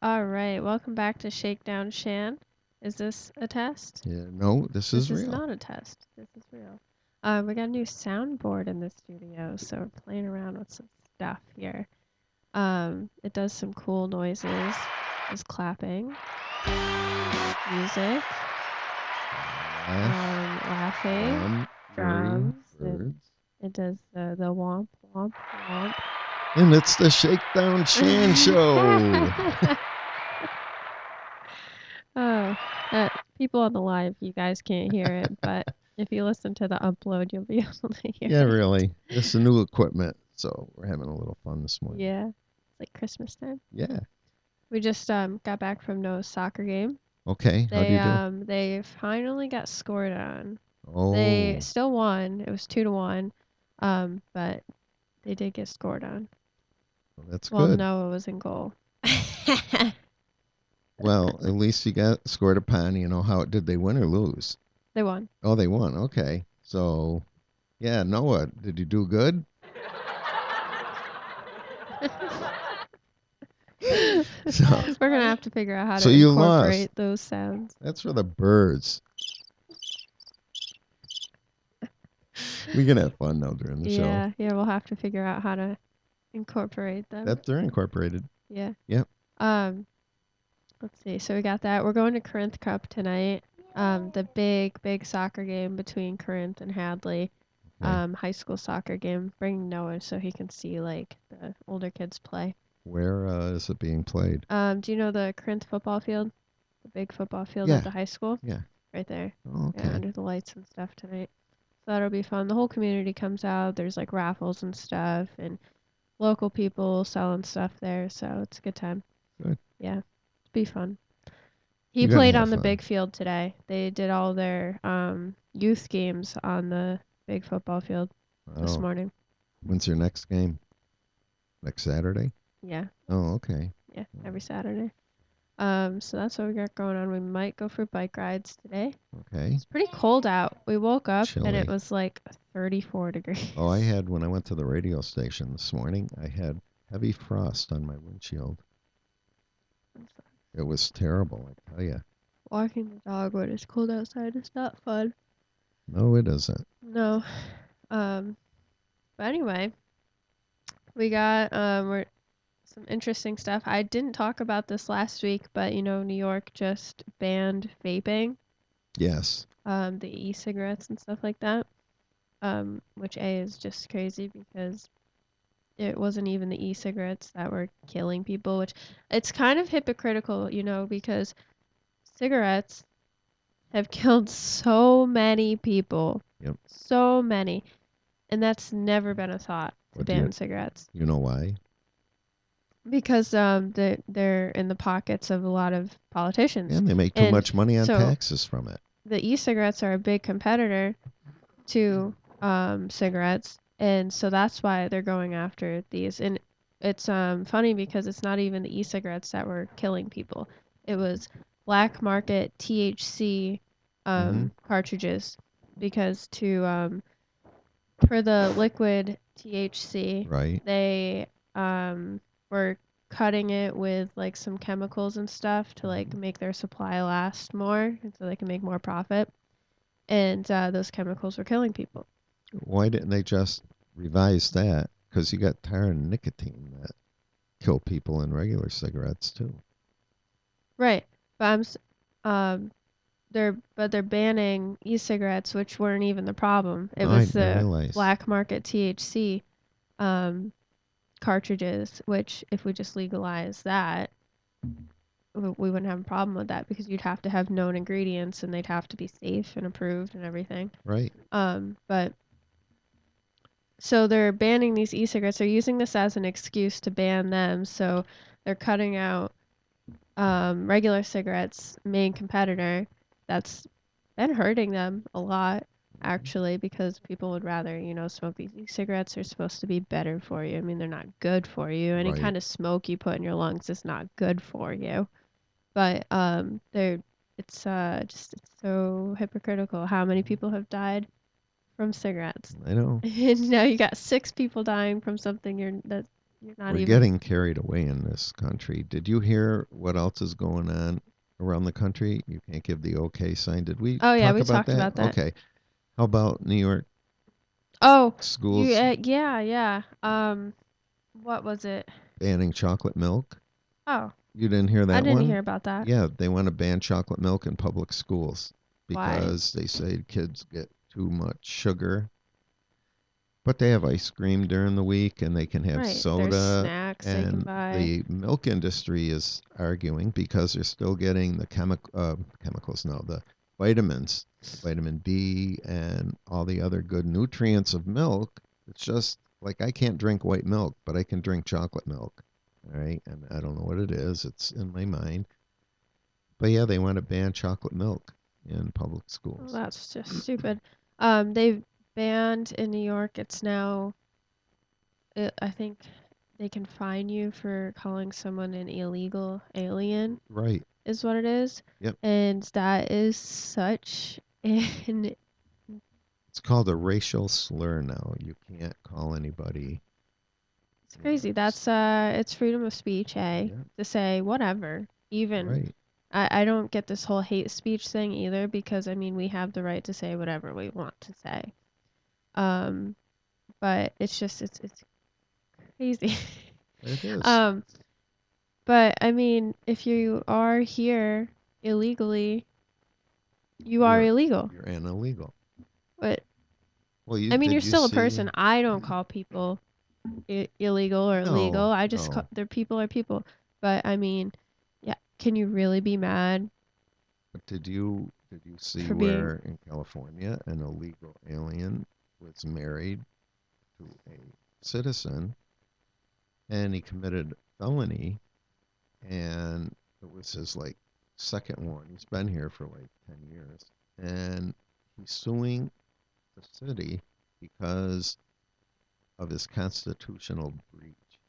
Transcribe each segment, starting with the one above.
All right, welcome back to Shakedown Shan. Is this a test? Yeah, no, this This is is real. not a test. This is real. We got a new soundboard in the studio, so we're playing around with some stuff here. It does some cool noises. There's clapping, music, laughing, drums. Birds. It does the womp womp womp. And it's the Shakedown Shan Show. Oh, people on the live, you guys can't hear it, but if you listen to the upload, you'll be able to hear Yeah, it. really. This is new equipment, so we're having a little fun this morning. Yeah, it's like Christmas time. Yeah. We just got back from Noah's soccer game. Okay. How do you do? They finally got scored on. They Oh, still won. It was 2-1. But they did get scored on. well, that's Well, good. Noah was in goal. Well, at least you got scored upon. You know how did they win or lose? They won. Oh, they won. Okay. So, yeah, Noah, did you do good? So, We're gonna have to figure out how so to you lost. incorporate those sounds. That's for the birds. We can have fun though during the show. Yeah, we'll have to figure out how to incorporate them. That they're incorporated. Yeah. Yep. Um, let's see. So we got that. We're going to Corinth Cup tonight. The big soccer game between Corinth and Hadley. Okay. High school soccer game. Bring Noah so he can see like the older kids play. Where is it being played? Do you know the Corinth football field? The big football field Yeah. at the high school? Yeah. Right there. Oh, Yeah, okay. under the lights and stuff tonight. So that'll be fun. The whole community comes out. There's like raffles and stuff and local people selling stuff there, so it's a good time. Good. Yeah, it'll be fun. He You're gonna played have on the fun. big field today. They did all their youth games on the big football field this Oh, morning. when's your next game? Next Saturday? Yeah, Oh, okay. yeah, every Saturday. So that's what we got going on. We might go for bike rides today. Okay. It's pretty cold out. We woke up and it Chilly. was like 34 degrees. Oh, I had when I went to the radio station this morning, I had heavy frost on my windshield. It was terrible, I tell you. Walking the dog when it's cold outside is not fun. No, it isn't. No. But anyway, we got some interesting stuff. I didn't talk about this last week, but you know, New York just banned vaping, Yes. the e-cigarettes and stuff like that. Which is just crazy because it wasn't even the e-cigarettes that were killing people, which it's kind of hypocritical, you know, because cigarettes have killed so many people. Yep. So many. And that's never been a thought to What do ban cigarettes. you know why? Because they're in the pockets of a lot of politicians. And they make too And much money on so taxes from it. the e-cigarettes are a big competitor to cigarettes, and so that's why they're going after these. And it's funny because it's not even the e-cigarettes that were killing people. It was black market THC cartridges, because for the liquid THC, Right. they were cutting it with like some chemicals and stuff to like make their supply last more, and so they can make more profit. And those chemicals were killing people. Why didn't they just revise that? Because you got tar and nicotine that kill people in regular cigarettes too. Right, but they're banning e-cigarettes, which weren't even the problem. It Oh, I was didn't the realize. black market THC um, cartridges, which if we just legalize that, we wouldn't have a problem with that because you'd have to have known ingredients and they'd have to be safe and approved and everything. Right. But so they're banning these e-cigarettes. They're using this as an excuse to ban them. So they're cutting out regular cigarettes' main competitor. That's been hurting them a lot, actually, because people would rather, you know, smoke these e-cigarettes. They're supposed to be better for you. I mean, they're not good for you. Any Right. kind of smoke you put in your lungs is not good for you. But it's it's so hypocritical how many people have died from cigarettes. I know. And now you got 6 people dying from something You're not We're even. getting carried away in this country. Did you hear what else is going on around the country? You can't give the okay sign. Did we Oh yeah, talk we about talked that? about that. Okay. How about New York Oh, you schools yeah, yeah. What was it? banning chocolate milk? Oh, You didn't hear I that didn't hear one? about that. Yeah, they want to ban chocolate milk in public schools Why? because they say kids get too much sugar. But they have ice cream during the week and they can have Right. There's soda. snacks they can And buy. the milk industry is arguing because they're still getting the chemicals, no, the vitamins, vitamin D, and all the other good nutrients of milk. It's just like I can't drink white milk, but I can drink chocolate milk. All right. And I don't know what it is, it's in my mind. But yeah, they want to ban chocolate milk in public Well, schools. that's just stupid. They've banned in New York. It's now. I think they can fine you for calling someone an illegal alien, Right. is what it is, Yep. and that is such an. It's called a racial slur now. You can't call anybody, It's you know. crazy. It's freedom of speech, eh? Yeah, To say whatever. Even right. I don't get this whole hate speech thing either because I mean we have the right to say whatever we want to say. Um, but it's crazy. It is. um, but I mean if you are here illegally, you are You're illegal. you're an illegal. But Well, you I mean you're did you still a see? person. I don't call people illegal or legal. No, I just call no. their people are people. But I mean, yeah, can you really be mad But did you see for being. where in California an illegal alien was married to a citizen and he committed felony and it was his like second one. He's been here for like 10 years and he's suing the city because of his constitutional breach.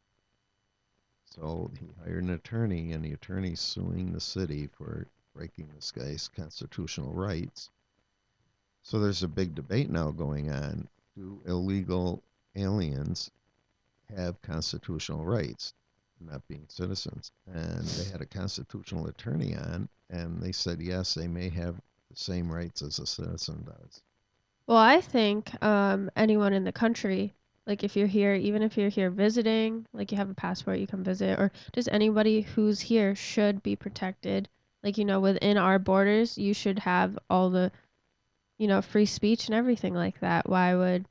So he hired an attorney, and the attorney's suing the city for breaking this guy's constitutional rights. So there's a big debate now going on. Do illegal aliens have constitutional rights, not being citizens? And they had a constitutional attorney on, and they said yes, they may have the same rights as a citizen does. Well, I think anyone in the country, like if you're here, even if you're here visiting, like you have a passport, you come visit, or just anybody who's here should be protected. Like, within our borders, you should have all the, free speech and everything like that. Why would.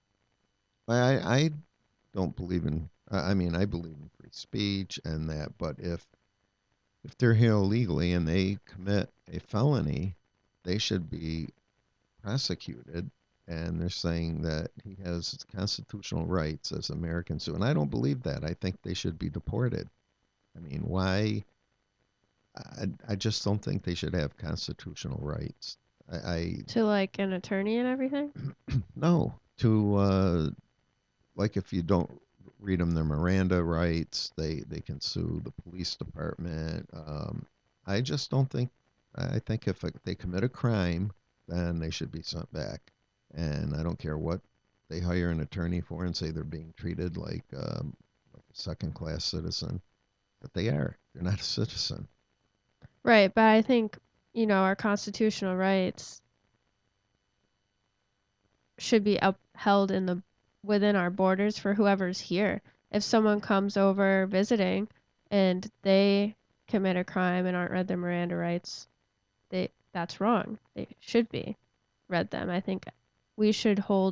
I don't believe in. I mean, I believe in free speech and that, but if they're here illegally and they commit a felony, they should be prosecuted. And they're saying that he has constitutional rights as Americans too. And I don't believe that. I think they should be deported. I mean, why? I just don't think they should have constitutional rights. I To like an attorney and everything? no to like if you don't read them their Miranda rights, they can sue the police department. I just don't think. I think if they commit a crime, then they should be sent back. And I don't care what they hire an attorney for and say they're being treated like a second class citizen, but they are. They're not a citizen. Right, but I think, our constitutional rights should be upheld within our borders for whoever's here. If someone comes over visiting and they commit a crime and aren't read their Miranda rights, that's wrong. They should be read them. I think we should hold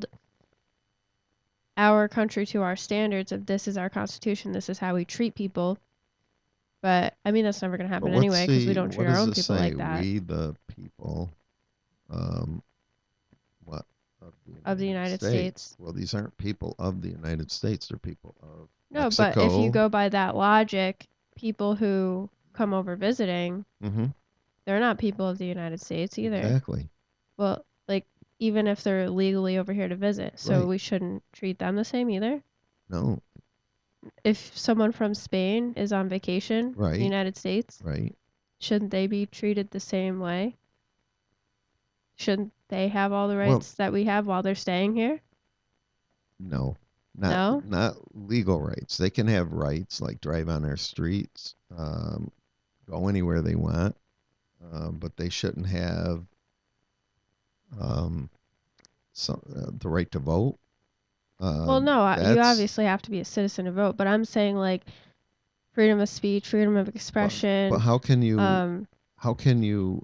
our country to our standards of this is our constitution, this is how we treat people. But I mean that's never going to But happen anyway because we don't what treat our does own this people say? like that We the people, um, what of the of the United United States? States. Well, these aren't people of the United States. They're people of No, but if you Mexico. go by that logic, people who come over visiting, Mm-hmm. they're not people of the United States either. Exactly. Well, like even if they're legally over here to visit, so Right. we shouldn't treat them the same either. No. If someone from Spain is on vacation in the Right. United States, Right. shouldn't they be treated the same way? Shouldn't they have all the Well, rights that we have while they're staying here? no. not No? not legal rights. They can have rights like drive on our streets, go anywhere they want, but they shouldn't have um, the right to vote. Well, no, you That's obviously have to be a citizen to vote, but I'm saying like freedom of speech, freedom of but expression. Um, how can you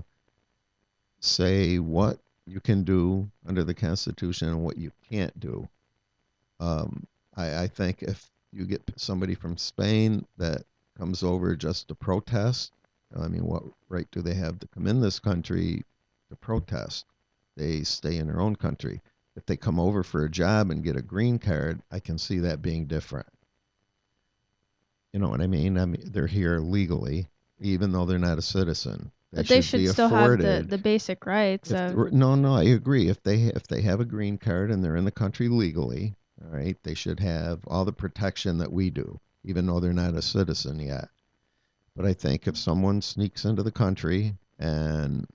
say what you can do under the Constitution and what you can't do? Um, I think if you get somebody from Spain that comes over just to protest, I mean, what right do they have to come in this country to protest? They stay in their own country. If they come over for a job and get a green card, I can see that being different. You know what I mean? I mean, they're here legally, even though they're not a citizen. They but they should should be still have afforded. the basic rights If of. no, no, I agree. If they have a green card and they're in the country legally, all right, they should have all the protection that we do, even though they're not a citizen yet. But I think if someone sneaks into the country and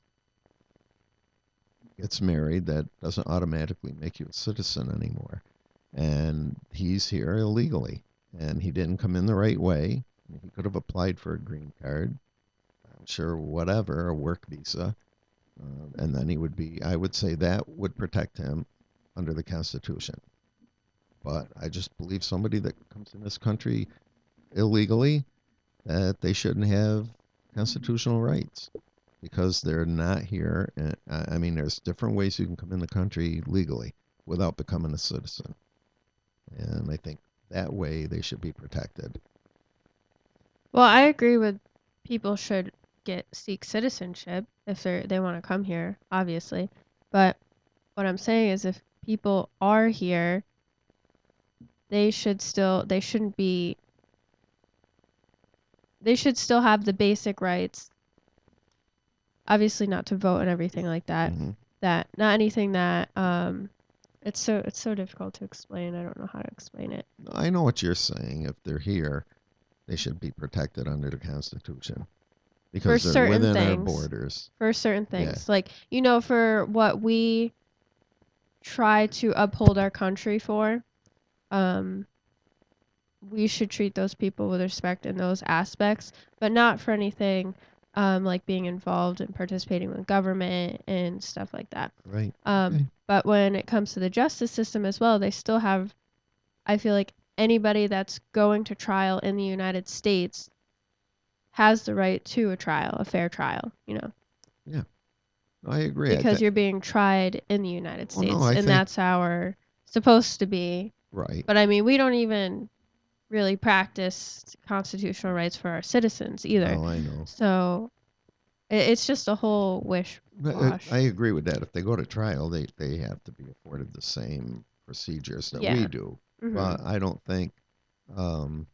gets married, that doesn't automatically make you a citizen anymore. And he's here illegally, and he didn't come in the right way. He could have applied for a green card, I'm sure, whatever, a work visa, and then he would be. I would say that would protect him under the Constitution. But I just believe somebody that comes in this country illegally, that they shouldn't have constitutional rights because they're not here. And I mean, there's different ways you can come in the country legally without becoming a citizen. And I think that way they should be protected. Well, I agree with people should get seek citizenship if they want to come here, obviously. But what I'm saying is if people are here, they shouldn't be they should still have the basic rights. Obviously not to vote and everything like that. Hmm. That not anything that it's so difficult to explain. I don't know how to explain it. I know what you're saying. If they're here, they should be protected under the Constitution For because they're certain within our things. borders. For certain Yeah, things. Like, for what we try to uphold our country for, um, we should treat those people with respect in those aspects, but not for anything like being involved and participating with government and stuff like that. right. Okay. But when it comes to the justice system as well, they still have, I feel like anybody that's going to trial in the United States has the right to a trial, a fair trial, Yeah, I agree. because you're being tried in the United Oh no, States, I and think that's how we're supposed to be. right. But I mean, we don't even really practice constitutional rights for our citizens either. No, I know. So it's just a whole wish I wash. agree with that. If they go to trial, they have to be afforded the same procedures that we Yeah. do. Mhm. But I don't think. Um,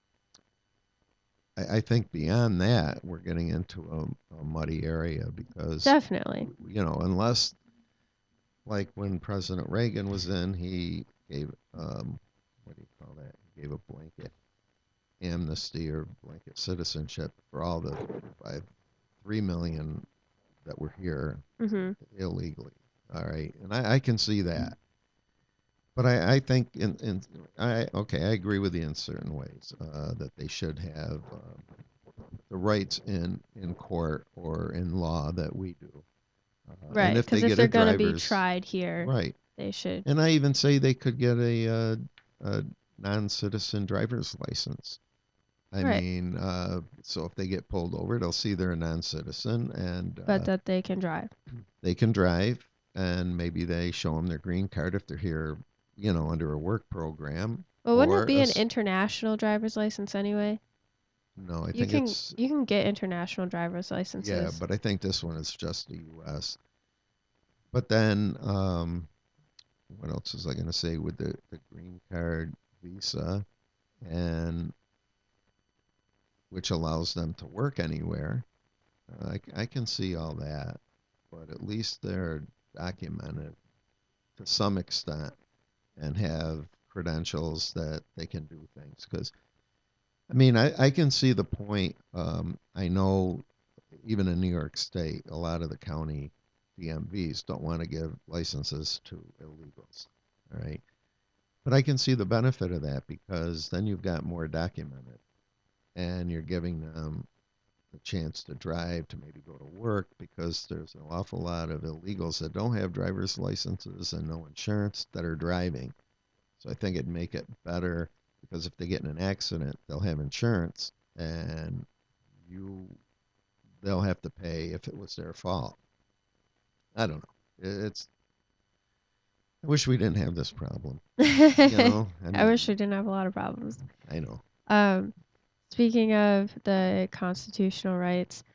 I think beyond that, we're getting into a muddy area because Definitely. unless like when President Reagan was in, he gave what do you call that? He gave a blanket amnesty or blanket citizenship for all the 3 million that were here Mhm. illegally. All right, and I can see that, but I think I agree with you in certain ways that they should have the rights in court or in law that we do, and Right, if they because if get a they're gonna be driver's tried here, right, they should. and I even say they could get a non-citizen driver's license. I Right, mean, so if they get pulled over, they'll see they're a non-citizen and but that they can drive. they can drive, and maybe they show them their green card if they're here, under a work program Well, wouldn't it or be an international driver's license anyway? no, I You think can it's you can get international driver's yeah, licenses. but I think this one is just the U.S. But then, what else was I going to say with the green card visa and which allows them to work anywhere? I can see all that, but at least they're documented to some extent and have credentials that they can do things. Because, I mean, I can see the point. I know even in New York State, a lot of the county DMVs don't want to give licenses to illegals. All right. But I can see the benefit of that because then you've got more documented and you're giving them a chance to drive to maybe go to work because there's an awful lot of illegals that don't have driver's licenses and no insurance that are driving. So I think it'd make it better because if they get in an accident, they'll have insurance and you they'll have to pay if it was their fault. I don't know. It's I wish we didn't have this problem. You know, I I wish we mean, didn't have a lot of problems. I know. Um, Speaking of the constitutional rights,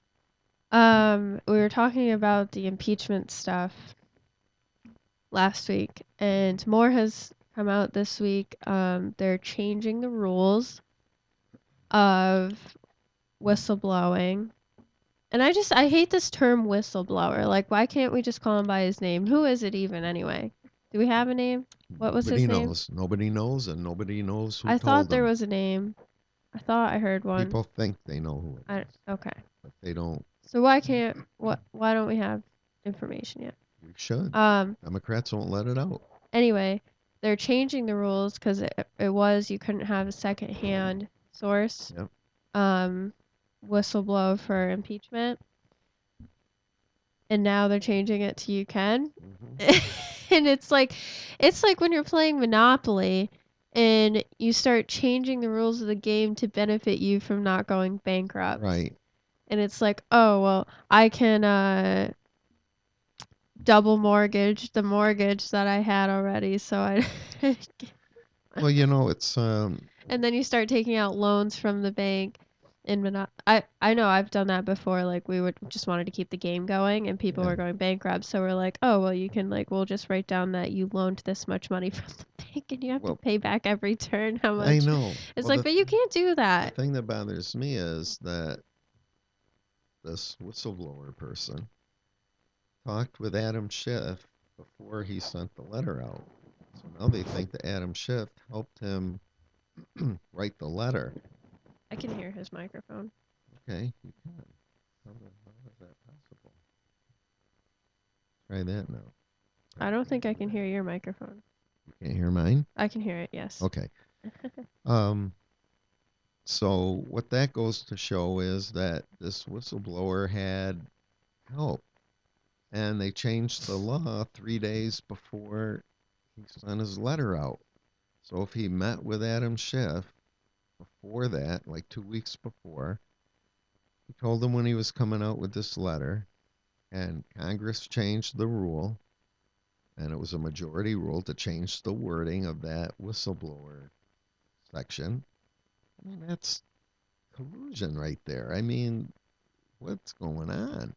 we were talking about the impeachment stuff last week, and more has come out this week. They're changing the rules of whistleblowing. And I hate this term whistleblower. Like, why can't we just call him by his name? Who is it even anyway? Do we have a name? What was his Nobody name? knows. Nobody knows, and nobody knows who I thought told there them. was a name. I thought I heard one. People think they know who it is, Okay. but they don't. So why don't we have information yet? We should. Um Democrats won't let it out. anyway, they're changing the rules cuz it was you couldn't have a second-hand source Yep. um whistleblow for impeachment, and now they're changing it to you can. Hmm. And it's like when you're playing Monopoly and you start changing the rules of the game to benefit you from not going bankrupt. Right. And it's like, "Oh, well, I can double mortgage the mortgage that I had already, so I Well, you know, it's and then you start taking out loans from the bank in I know I've done that before. Like we would just wanted to keep the game going and people yeah. were going bankrupt, so we're like, oh well, you can like we'll just write down that you loaned this much money from the bank and you have to Well, pay back every turn how I much. know. It's Well, like, but you can't do the that. thing that bothers me is that this whistleblower person talked with Adam Schiff before he sent the letter out. So now they think that Adam Schiff helped him write the letter. I can hear his microphone. Okay, you can. How is that possible? Try that now. I don't think I can hear your microphone. You can't hear mine? I can hear it, yes. Okay. Um, so what that goes to show is that this whistleblower had help, and they changed the law 3 days before he sent his letter out. So if he met with Adam Schiff before that, like 2 weeks before, he told him when he was coming out with this letter, and Congress changed the rule, and it was a majority rule to change the wording of that whistleblower section. I mean, that's collusion right there. I mean, what's going on?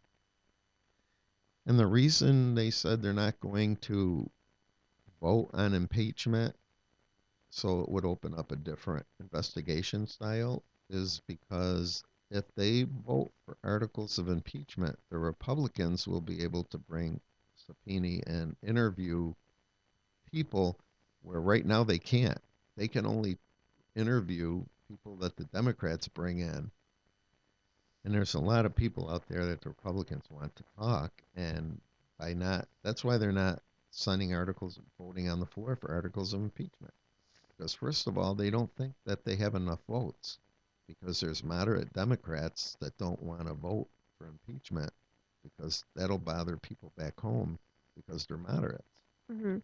And the reason they said they're not going to vote on impeachment so it would open up a different investigation style is because if they vote for articles of impeachment, the Republicans will be able to bring subpoena and interview people where right now they can't. They can only interview people that the Democrats bring in. And there's a lot of people out there that the Republicans want to talk, and by not, that's why they're not signing articles, voting on the floor for articles of impeachment. Because first of all, they don't think that they have enough votes, because there's moderate Democrats that don't want to vote for impeachment, because that'll bother people back home because they're moderates. Hmm.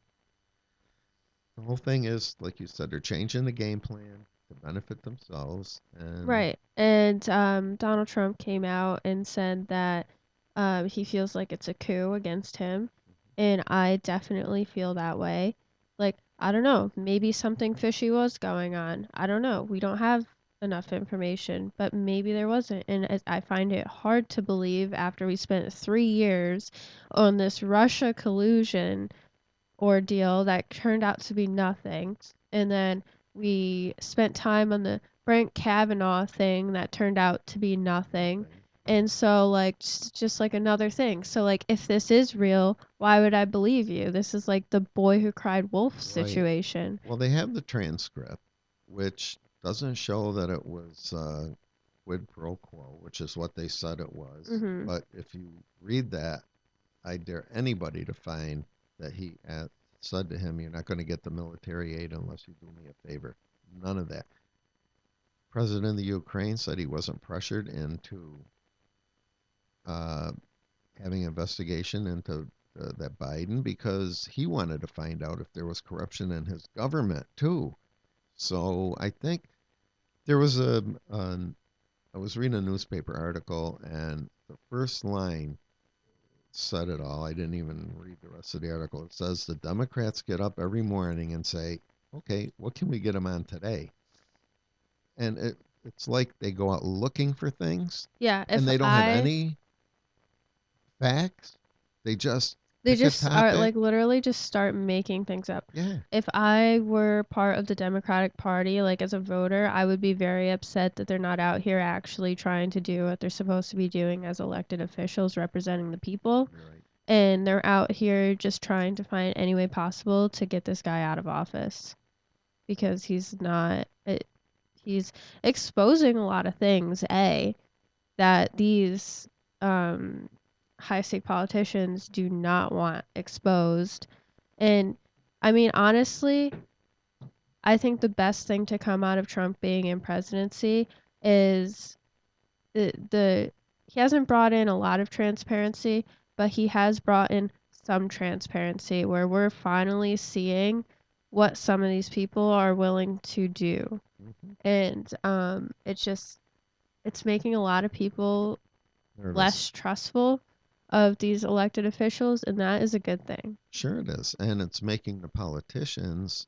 The whole thing is, like you said, they're changing the game plan to benefit themselves, and Right. And Donald Trump came out and said that he feels like it's a coup against him. And I definitely feel that way. Like, I don't know, maybe something fishy was going on. I don't know. We don't have enough information, but maybe there wasn't. And I find it hard to believe after we spent 3 years on this Russia collusion ordeal that turned out to be nothing. And then we spent time on the Brent Kavanaugh thing that turned out to be nothing. nothing. And so, like, just like another thing. So, like, if this is real, why would I believe you? This is like the boy who cried wolf Right. situation. Well, they have the transcript, which doesn't show that it was quid pro quo, which is what they said it was. Mhm. But if you read that, I dare anybody to find that he said to him, "You're not going to get the military aid unless you do me a favor." None of that. President of the Ukraine said he wasn't pressured into uh, having an investigation into that Biden because he wanted to find out if there was corruption in his government too. So I think there was I was reading a newspaper article, and the first line said it all. I didn't even read the rest of the article. It says the Democrats get up every morning and say, "Okay, what can we get them on today?" And it's like they go out looking for things, Yeah, and if they don't have I any facts. They just they pick a just are topic. like literally just start making things up. Yeah, If I were part of the Democratic Party, like as a voter, I would be very upset that they're not out here actually trying to do what they're supposed to be doing as elected officials representing the people. you're right. And they're out here just trying to find any way possible to get this guy out of office because he's exposing a lot of things, that these um, high stake politicians do not want exposed. And I mean, honestly, I think the best thing to come out of Trump being in presidency is the he hasn't brought in a lot of transparency, but he has brought in some transparency where we're finally seeing what some of these people are willing to do. Hmm. And it's making a lot of people Nervous. less trustful of these elected officials, and that is a good thing. Sure it is, and it's making the politicians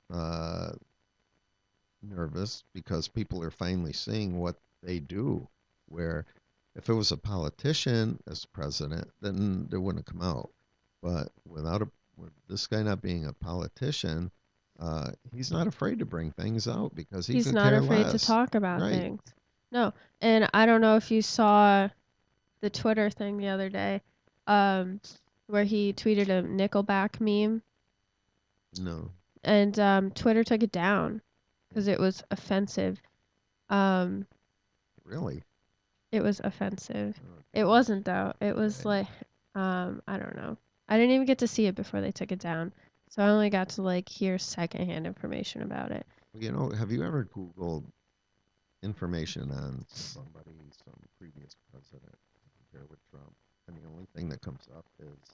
nervous because people are finally seeing what they do. Where if it was a politician as president, then they wouldn't come out. But with this guy not being a politician, he's not afraid to bring things out because he He's could not care afraid to less. talk about Right. things. No, and I don't know if you saw the Twitter thing the other day, um, where he tweeted a Nickelback meme, No. and Twitter took it down because it was offensive. Um, Really? it was offensive. Oh, It God. wasn't though. It was Okay. like, I don't know. I didn't even get to see it before they took it down, so I only got to like hear secondhand information about it. Well, have you ever Googled information on somebody, some previous president, to compare with Trump? And the only thing that comes up is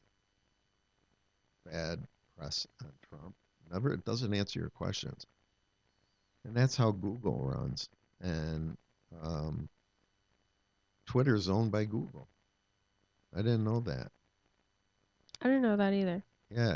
bad press on Trump. Never, it doesn't answer your questions. And that's how Google runs. And um, Twitter's owned by Google. I didn't know that. I didn't know that either. Yeah,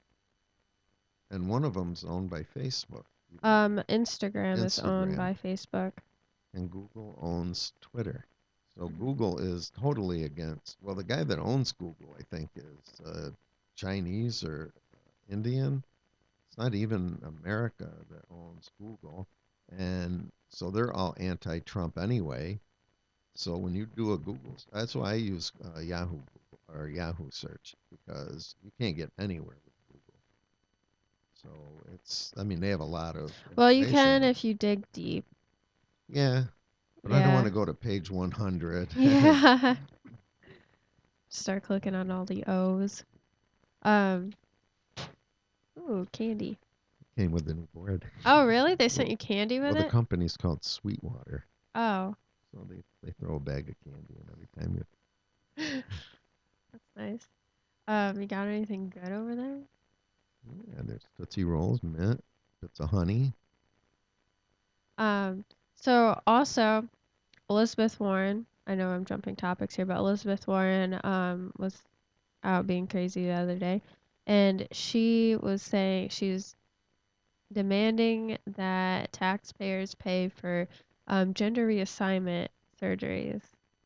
and one of them's owned by Facebook. You didn't Instagram is owned Instagram, by Facebook. and Google owns Twitter. So Google is totally against. Well, the guy that owns Google, I think, is Chinese or Indian. It's not even America that owns Google, and so they're all anti-Trump anyway. So when you do a Google, that's why I use Yahoo or Yahoo search because you can't get anywhere with Google. So I mean, they have a lot of Well, you information, can but if you dig deep. yeah, but I don't want Yeah. to go to page 100. Yeah. Start clicking on all the O's. Um, ooh, candy. Came with the new board. Oh, really? They sent Well, you candy with well, the it? company's called Sweetwater, Oh, so they throw a bag of candy in every time you. that's nice. You got anything good over there? Yeah, there's Tootsie Rolls, mint, bits of honey. Um, so also Elizabeth Warren. I know I'm jumping topics here, but Elizabeth Warren was out being crazy the other day, and she was saying she's demanding that taxpayers pay for gender reassignment surgeries.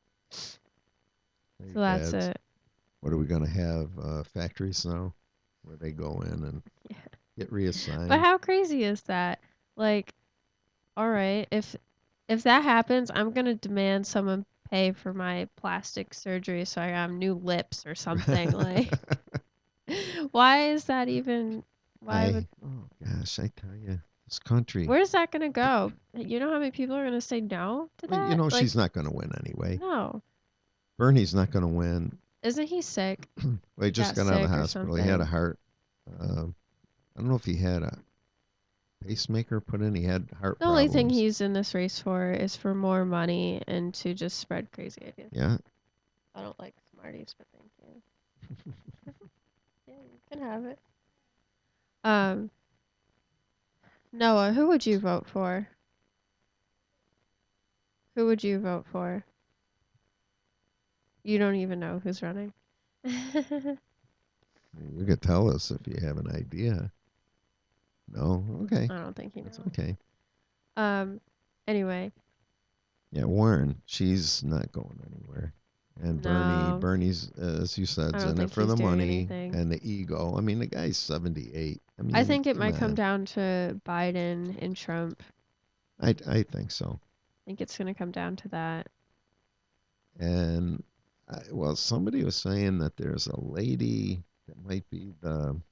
Hey, So that's dads, a what are we gonna have? Factories now, where they go in and yeah. get But reassigned. how crazy is that? Like, all right, if that happens, I'm gonna demand someone pay for my plastic surgery so I have new lips or something. Like, why is that even? Why would? Oh gosh, I tell you, this country. Where's that gonna go? You know how many people are gonna say no to Well, that? Like, she's not gonna win anyway. no. Bernie's not gonna win. Isn't he sick? Well, he He just got got out of the sick or hospital. He had a something. heart. Uh, I don't know if he had a pacemaker put in. He had heart The only thing problems. he's in this race for is for more money and to just spread crazy ideas. Yeah. I don't like Smarties, but thank you. Yeah, you can have it. Um, Noah, who would you vote for? Who would you vote for? You don't even know who's running. I You could tell us if you have an idea. No? Okay. don't think he That's knows. okay. Um, anyway, Yeah, Warren, she's not going anywhere. And no, Bernie's, as you said, I is don't in it think for he's the doing money anything. and the ego. I mean, the guy's 78. I I mean, think it come might come on. down to Biden and Trump. I think so. I think it's going to come down to that. And, well, somebody was saying that there's a lady that might be the,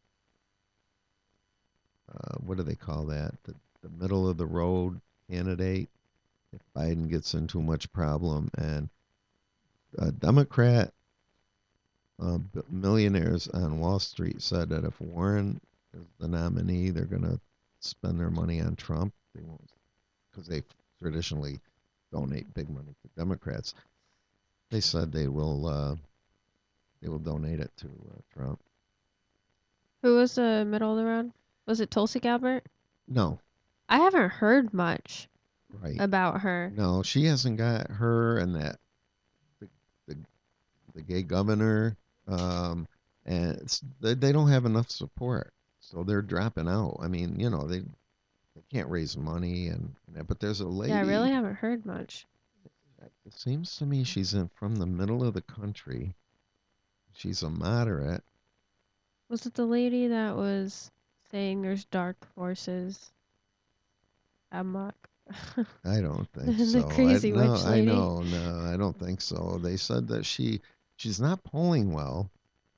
what do they call that? The middle of the road candidate if Biden gets in too much problem. And a Democrat millionaires on Wall Street said that if Warren is the nominee, they're going to spend their money on Trump. They won't, because they traditionally donate big money to Democrats. They said they will donate it to Trump. Who was the middle of the road? Was it Tulsi Gabbard? No, I haven't heard much right? about her. No, she hasn't got her and that the the, the gay governor, and they don't have enough support, so they're dropping out. I mean, they can't raise money but there's a Yeah, I really lady. haven't heard much. It seems to me she's from the middle of the country. She's a moderate. Was it the lady that was saying there's dark forces amok? I don't think The so. crazy witch I lady. know, no, I don't think so. They said that she's not polling well,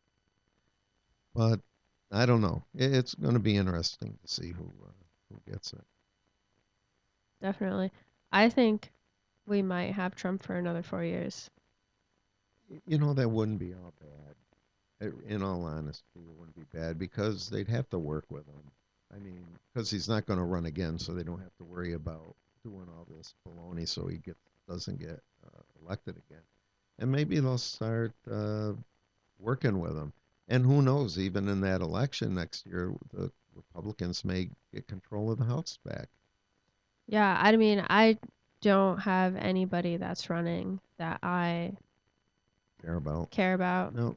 but I don't know. It's going to be interesting to see who gets it. Definitely. I think we might have Trump for another 4 years. That wouldn't be all bad. In all honesty, it wouldn't be bad because they'd have to work with him. I mean, because he's not going to run again, so they don't have to worry about doing all this baloney so he doesn't get elected again. And maybe they'll start working with him. And who knows? Even in that election next year, the Republicans may get control of the House back. Yeah, I mean, I don't have anybody that's running that I Care about? care about. No.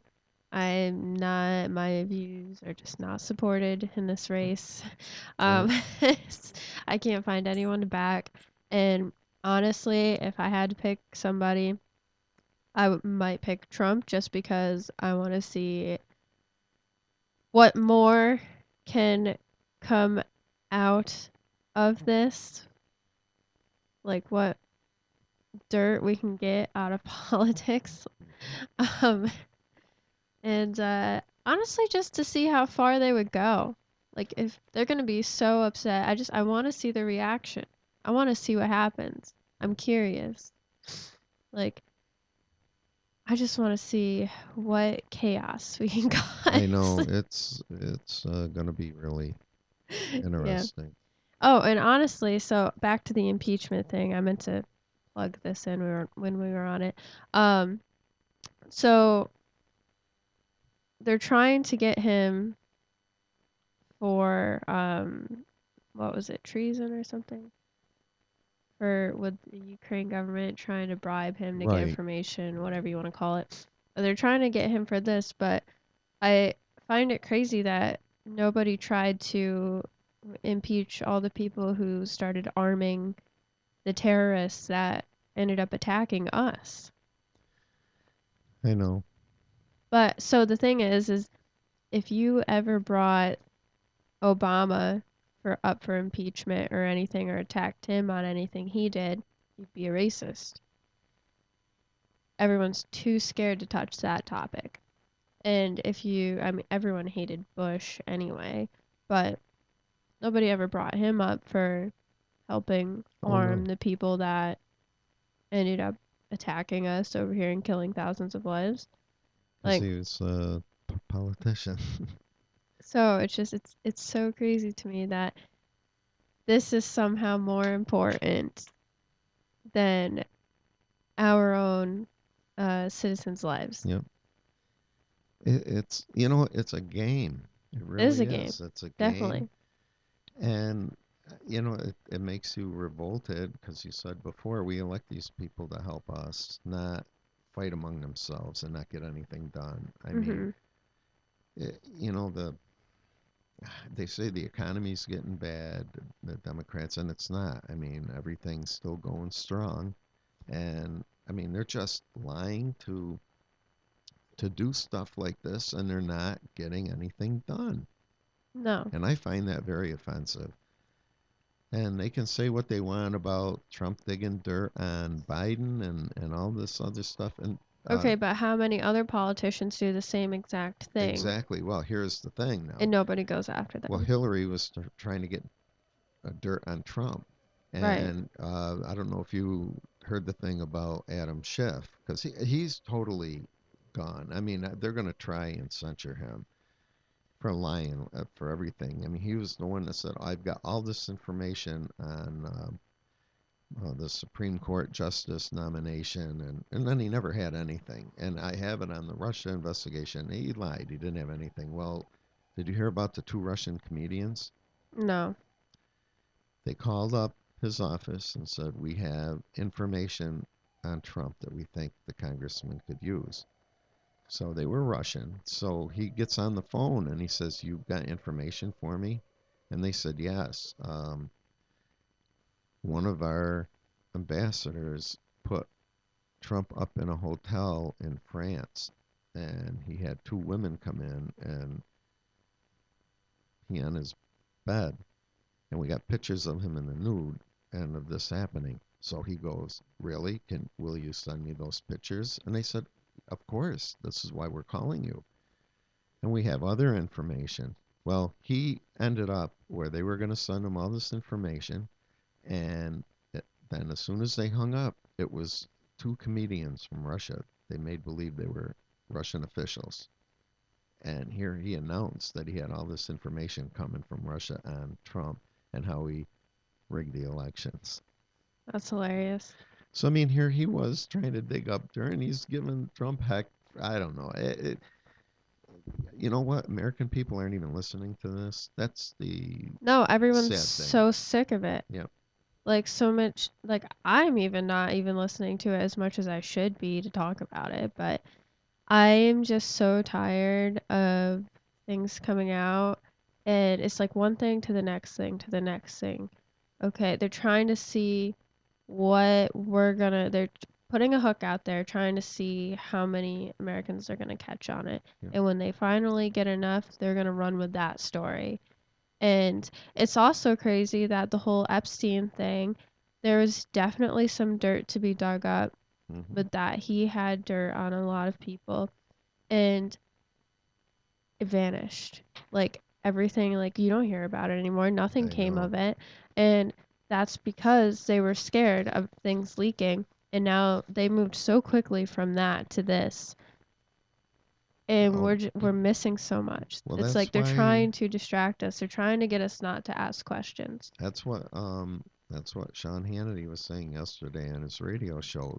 My views are just not supported in this race. Yeah. Um, I can't find anyone to back. And honestly, if I had to pick somebody, might pick Trump just because I want to see what more can come out of this, like what dirt we can get out of politics. Um, and honestly, just to see how far they would go. Like if they're gonna be so upset, I want to see the reaction. I want to see what happens. I'm curious. Like I just want to see what chaos we can I cause. know it's going to be really Yeah. interesting. Oh, and honestly, so back to the impeachment thing. I meant to plug this in when we were on it. Um, so they're trying to get him for what was it, treason or something? For with the Ukraine government trying to bribe him to get Right. information, Right. whatever you want to call it. They're trying to get him for this, but I find it crazy that nobody tried to impeach all the people who started arming the terrorists that ended up attacking us. I know. But so the thing is if you ever brought Obama for impeachment or anything or attacked him on anything he did, you'd be a racist. Everyone's too scared to touch that topic. And I mean, everyone hated Bush anyway, but nobody ever brought him up for helping Oh arm no, the people that ended up attacking us over here and killing thousands of lives. because Like, he was a politician. So it's so crazy to me that this is somehow more important than our own citizens' lives. Yep. It's it's a game. It It is really a game, is. It's a game, definitely. and it makes you revolted because you said before we elect these people to help us, not fight among themselves and not get anything done. I mean, Mhm. the they say the economy's getting bad, the Democrats, and it's not. I mean, everything's still going strong, and I mean they're just lying to do stuff like this, and they're not getting anything done. No. And I find that very offensive. And they can say what they want about Trump digging dirt on Biden and all this other stuff. And Okay, but how many other politicians do the same exact thing exactly, well, here's the thing now. and nobody goes after Well, them? Hillary was trying to get dirt on Trump. Right. And I don't know if you heard the thing about Adam Schiff, because he's totally gone. I mean, they're going to try and censure him for lying for everything. I mean, he was the one that said, I've got all this information on the Supreme Court justice nomination, and then he never had anything. And I have it on the Russia investigation. He lied. He didn't have anything. Well, did you hear about the two Russian comedians? No. They called up his office and said, we have information on Trump that we think the congressman could use. So they were Russian. So he gets on the phone and he says, you've got information for me? And they said, yes. One of our ambassadors put Trump up in a hotel in France, and he had two women come in, and he on his bed, and we got pictures of him in the nude and of this happening. So he goes, really? Will you send me those pictures? And they said, of course. This is why we're calling you. And we have other information. Well, he ended up where they were going to send him all this information, and then as soon as they hung up, it was two comedians from Russia. They made believe they were Russian officials. And here he announced that he had all this information coming from Russia on Trump and how he rigged the elections. That's hilarious. So, I mean, here he was trying to dig up dirt, and he's giving Trump heck. I don't know. You know what? American people aren't even listening to this. That's the No, everyone's sad thing. so sick of it. Yeah. Like so much like I'm even not even listening to it as much as I should be to talk about it, but I am just so tired of things coming out and it's like one thing to the next thing to the next thing. Okay, they're trying to see what they're putting a hook out there trying to see how many Americans are going to catch on it. Yeah. And when they finally get enough, they're going to run with that story. And it's also crazy that the whole Epstein thing, there was definitely some dirt to be dug up, Hmm. but that he had dirt on a lot of people and it vanished. Like everything, like you don't hear about it anymore. Nothing I came know. of it. And that's because they were scared of things leaking. And now they moved so quickly from that to this. And Oh, we're missing so much. well, It's like they're why trying to distract us. They're trying to get us not to ask questions. that's what Sean Hannity was saying yesterday on his radio show.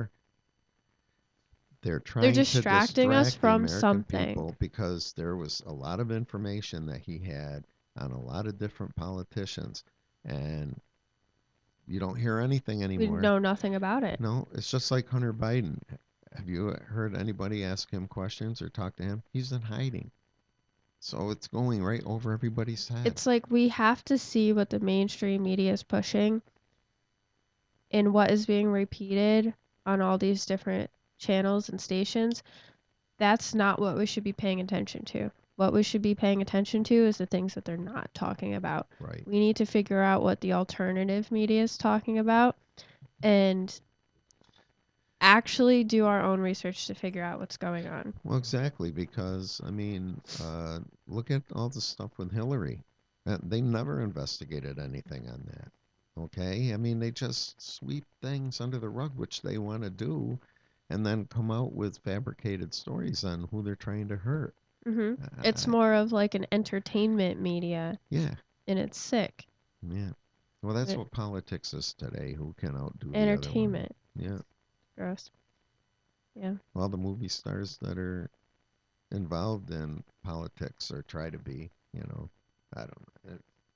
They're They're trying to distracting us distract the from American something. people because there was a lot of information that he had on a lot of different politicians, and you don't hear anything We anymore. know nothing about it. No, it's just like Hunter Biden. Have you heard anybody ask him questions or talk to him? He's in hiding. So it's going right over everybody's head. It's like we have to see what the mainstream media is pushing and what is being repeated on all these different channels and stations. That's not what we should be paying attention to. What we should be paying attention to is the things that they're not talking about. Right. We need to figure out what the alternative media is talking about and actually do our own research to figure out what's going on. Well, exactly, because I mean, look at all the stuff with Hillary. They never investigated anything on that. Okay, I mean, they just sweep things under the rug, which they want to do, and then come out with fabricated stories on who they're trying to hurt. It's Uh, more of like an entertainment media, yeah, and it's sick. yeah. Well, that's But what politics is today. Who can outdo the other one? entertainment, Yeah. gross. Yeah. All the movie stars that are involved in politics or try to be, I don't know.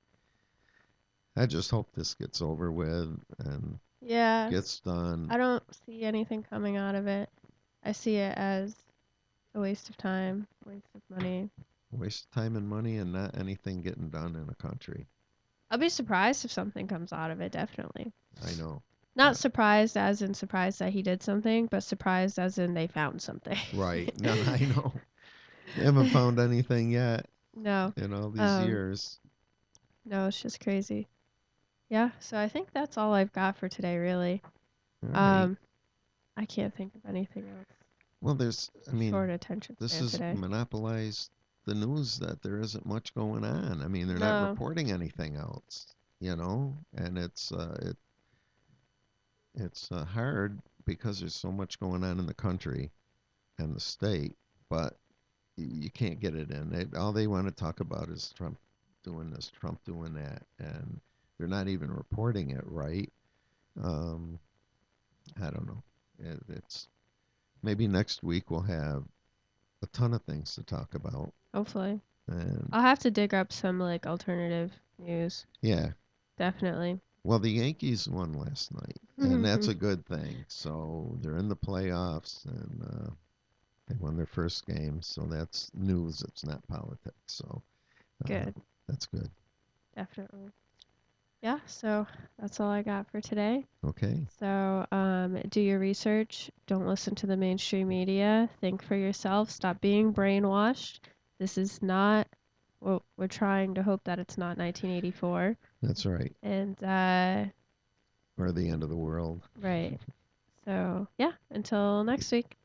I just hope this gets over with and Yeah. gets done. I don't see anything coming out of it. I see it as a waste of time, waste of money. Waste of time and money and not anything getting done in a country. I'll be surprised if something comes out of it, definitely. I know. Not Uh, surprised as in surprised that he did something, but surprised as in they found something. right. No, I know. They haven't found anything yet No. in all these Um, years. no, it's just crazy. Yeah, so I think that's all I've got for today, really. All right. Um, I can't think of anything else. Well, Short attention this span has today. monopolized the news that there isn't much going on. I mean, they're not No. reporting anything else, and it's hard because there's so much going on in the country and the state, but you can't get it in. All they want to talk about is Trump doing this, Trump doing that, and they're not even reporting it right. Um, I don't know. It's maybe next week we'll have a ton of things to talk about, Hopefully. and I'll have to dig up some like alternative news. yeah. Definitely. Well, the Yankees won last night, and that's a good thing. So they're in the playoffs, and they won their first game. So that's news. It's not politics. So uh, Good. that's good. Definitely. Yeah, so that's all I got for today. Okay. So, do your research. Don't listen to the mainstream media. Think for yourself. Stop being brainwashed. This is not, well, we're trying to hope that it's not 1984. That's right. And, Or the end of the world. right. So, yeah, until next week.